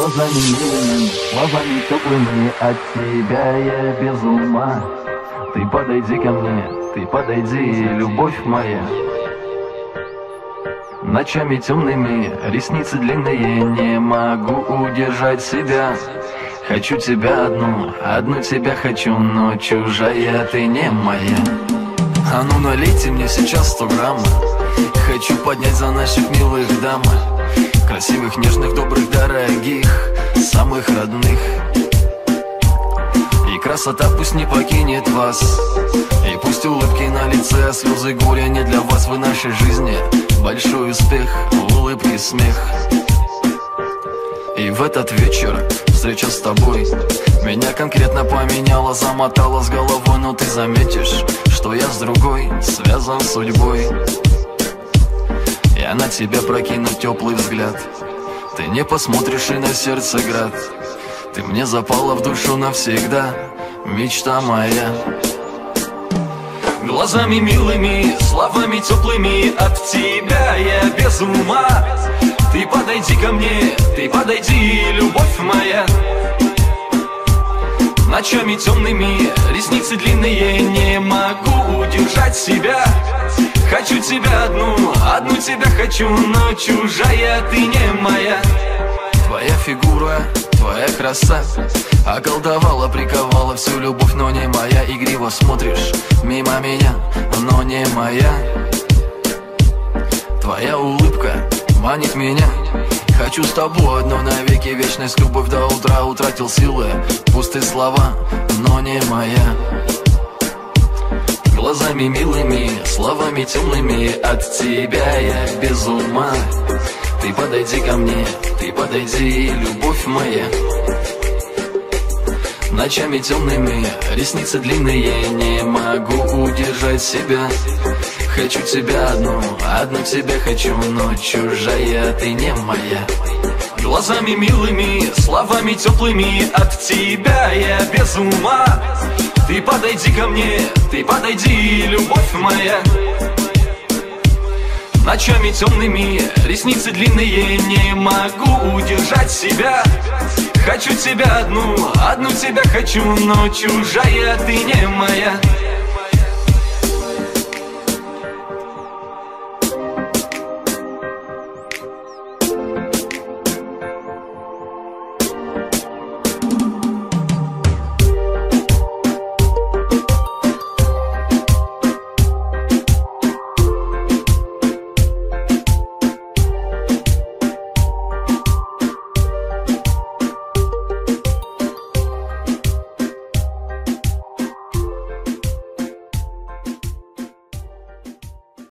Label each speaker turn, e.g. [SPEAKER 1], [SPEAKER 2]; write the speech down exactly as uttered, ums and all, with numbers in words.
[SPEAKER 1] Глазами милыми, словами теплыми, от тебя я без ума. Ты подойди ко мне, ты подойди, любовь моя. Ночами темными, ресницы длинные, не могу удержать себя. Хочу тебя одну, одну тебя хочу, но чужая ты не моя. А ну налейте мне сейчас сто грамм. Хочу поднять за наших милых дам. Красивых, нежных, добрых, дорогих, самых родных. И красота пусть не покинет вас. И пусть улыбки на лице, а слезы горя не для вас. В нашей жизни большой успех, улыбки, смех. И в этот вечер встреча с тобой меня конкретно поменяла, замотала с головой. Но ты заметишь, что я с другой связан судьбой. Я на тебя прокину теплый взгляд. Ты не посмотришь, и на сердце град. Ты мне запала в душу навсегда, мечта моя. Глазами милыми, словами теплыми, от тебя я без ума. Ты подойди ко мне, ты подойди, любовь моя. Ночами темными, ресницы длинные, не могу удержать себя. Хочу тебя одну, одну тебя хочу, но чужая ты не моя. Твоя фигура, твоя краса околдовала, приковала всю любовь, но не моя. Игриво смотришь мимо меня, но не моя. Твоя улыбка манит меня. Хочу с тобой одно навеки, вечность, любовь до утра. Утратил силы, пустые слова, но не моя. Глазами милыми, словами темными, от тебя я без ума. Ты подойди ко мне, ты подойди, любовь моя. Ночами темными, ресницы длинные, не могу удержать себя. Хочу тебя одну, одну тебя хочу, но чужая ты не моя. Глазами милыми, словами теплыми, от тебя я без ума. Ты подойди ко мне, ты подойди, любовь моя. Ночами темными, ресницы длинные, не могу удержать себя. Хочу тебя одну, одну тебя хочу, но чужая ты не моя.